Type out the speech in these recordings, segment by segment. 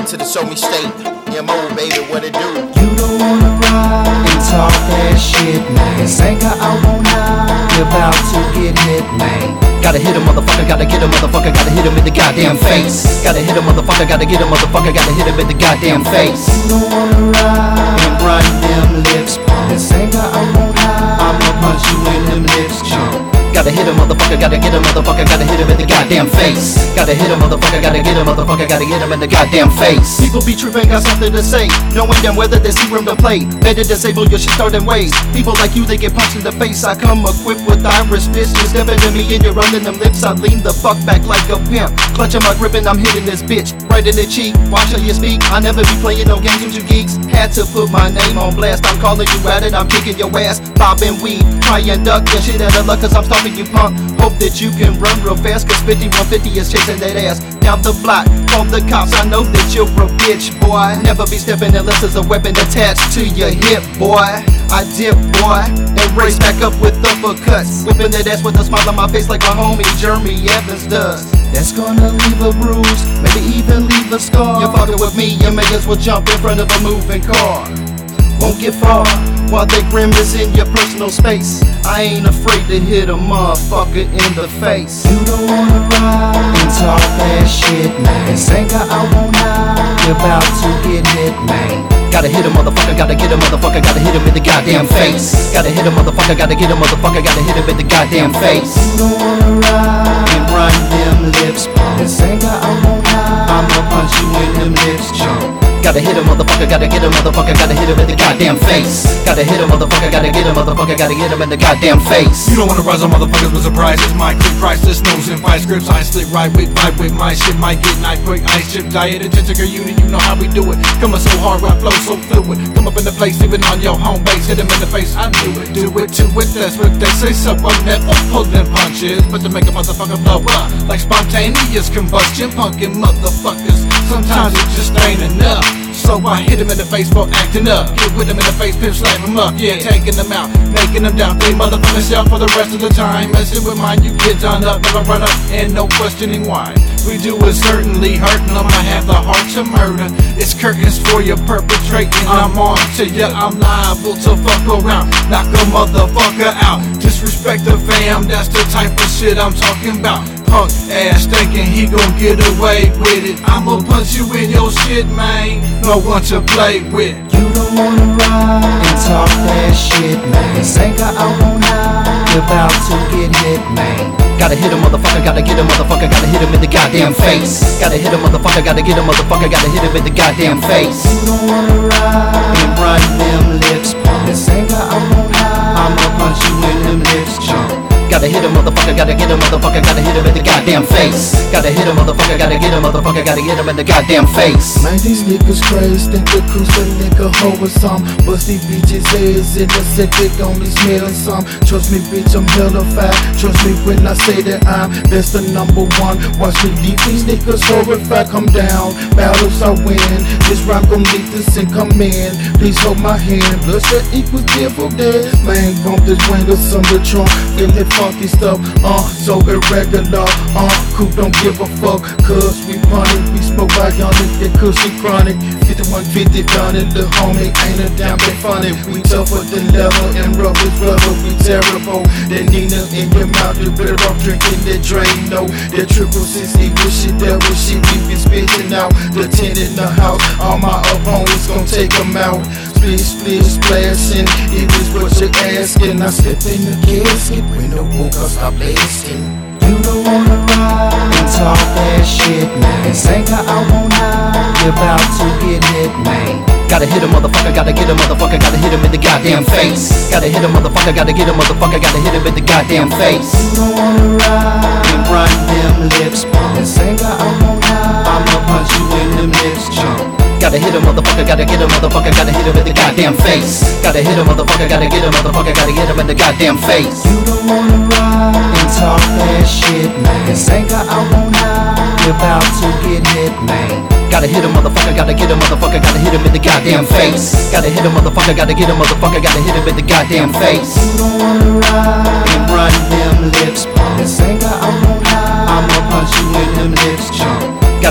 ride to the Show Me State. MO, baby, what it do? You don't wanna ride and talk that shit, man. Sanka out on high, you're about to get hit, man. Gotta hit a motherfucker, gotta get a motherfucker, gotta hit him in the goddamn face. Gotta hit a motherfucker, gotta get a motherfucker, gotta hit him in the goddamn face. You don't wanna ride and run them lips, pump. Sanka out on high, I'ma punch you in them lips, chump. Gotta hit a motherfucker, gotta get a motherfucker, gotta hit him in the goddamn face. Gotta hit a motherfucker, gotta get a motherfucker, gotta get him in the goddamn face. People be tripping, got something to say, knowing damn whether they see room to play. Better disable your shit starting ways. People like you, they get punched in the face. I come equipped with Irish fists. You stepping to me and you're running them lips. I lean the fuck back like a pimp, clutching my grip and I'm hitting this bitch right in the cheek. Watch how you speak. I never be playing no games with you geeks. Had to put my name on blast. I'm calling you out and I'm kicking your ass. Bobbing weed, try and duck your shit out of luck, cause I'm stopping you punk. Hope that you can run real fast, cause 5150 is chasing that ass down the block. Call the cops, I know that you're a bitch, boy. Never be stepping unless there's a weapon attached to your hip, boy. I dip, boy, and race back up with uppercuts, whipping that ass with a smile on my face like my homie Jeremy Evans does. That's gonna leave a bruise, maybe even leave a scar. You're fucking with me, you may as well jump in front of a moving car. Won't get far while they grimace in your personal space. I ain't afraid to hit a motherfucker in the face. You don't wanna ride and talk that shit, man. Sanka out on high, you're about to get hit, man. Gotta hit a motherfucker, gotta get a motherfucker, gotta hit him in the goddamn face. Gotta hit a motherfucker, gotta get a motherfucker, gotta hit him in the goddamn face. You don't wanna ride and run them lips, pump. Sanka out on high, I'ma punch you in them lips, chump. Gotta hit a motherfucker, gotta get a motherfucker, gotta hit him in the goddamn face. Gotta hit a motherfucker, gotta get a motherfucker, gotta get him in the goddamn face. You don't wanna rise on motherfuckers with surprises. My click priceless, nose and five scripts. I slip right with my shit. Might get night quick, ice chip, diet, intensive unit. You know how we do it. Coming so hard, I flow so fluid. Come up in the place, even on your home base. Hit him in the face, I do it to it. That's what they say. So I'm never pulling punches, but to make a motherfucker blow up like spontaneous combustion. Punkin' motherfuckers, sometimes it just ain't enough. So I hit him in the face for acting up. Hit with him in the face, pimp slap him up. Yeah, taking them out, making them down. They motherfuckers out for the rest of the time. Messing with mine, you get done up, never run up, and no questioning why. We do it certainly hurting them. I have the heart to murder. It's curtains for your perpetrating. I'm on to ya, I'm liable to fuck around. Knock a motherfucker out. Disrespect the fam, that's the type of shit I'm talking about. Punk ass thinking he gon' get away with it. I'ma punch you in your shit, man. No one to play with. You don't wanna ride and talk that shit, man. Sanka out on high, you're about to get hit, man. Gotta hit a motherfucker, gotta get a motherfucker, gotta hit him in the goddamn face. Gotta hit a motherfucker, gotta get a motherfucker, gotta hit him in the goddamn face. You don't wanna ride and run them lips, pump. Sanka out on high, I'ma punch you in them lips, chump. Gotta hit a motherfucker, gotta get a motherfucker, gotta hit him in the goddamn face. Gotta hit a motherfucker, gotta get a motherfucker, gotta get him in the goddamn face. Man, these niggas crazy, think the cruise a nigga hoe or some. Bust these bitches' heads in the set, they only smelling some. Trust me, bitch, I'm hella fat. Trust me when I say that I'm best the number one. Watch me deep, these niggas horrified. Come down, battles I win. This rhyme gon' lead this and come in. Please hold my hand, bloodshed equals devil dead. Man, bump this window, some the trunk, feel it funky stuff, so irregular, cool, don't give a fuck, cause we running, we smoke bionic, that cushion chronic, 5150 done it, the homie ain't a damn bit funny, we tougher than leather, and rough as rubber, we terrible, that Nina in your mouth, you better off drinking that Drano, that triple 60, with shit that with shit, we be spitting out, the 10 in the house, all my opponents gon' take them out. Split, splashing, it is what you're asking. I step in the casket when the walker stop blasting. You don't wanna ride and talk that shit, man. Sanka out on high, you're about to get hit, man. Gotta hit a motherfucker, gotta get a motherfucker, gotta hit him in the goddamn face. Gotta hit a motherfucker, gotta get a motherfucker, gotta hit him in the goddamn face. You don't wanna ride and run them lips, pump. Sanka out on high, I'ma punch you in them lips, chump. Gotta hit a motherfucker, gotta get a motherfucker, gotta hit him in the goddamn face. Gotta hit a motherfucker, gotta get a motherfucker, gotta hit him in the goddamn face. You don't wanna ride and talk that shit, man. Sanka out on high, you're about to get hit, man. Gotta hit a motherfucker, gotta get a motherfucker, gotta hit him in the goddamn face. Gotta hit a motherfucker, gotta get a motherfucker, gotta hit him in the goddamn face. You don't wanna ride and run them lips, pump. Sanka out on high, I'ma punch you in them lips, chump.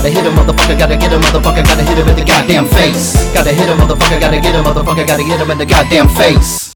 Gotta hit a motherfucker, gotta get a motherfucker, gotta hit him in the goddamn face. Gotta hit a motherfucker, gotta get a motherfucker, gotta get him in the goddamn face.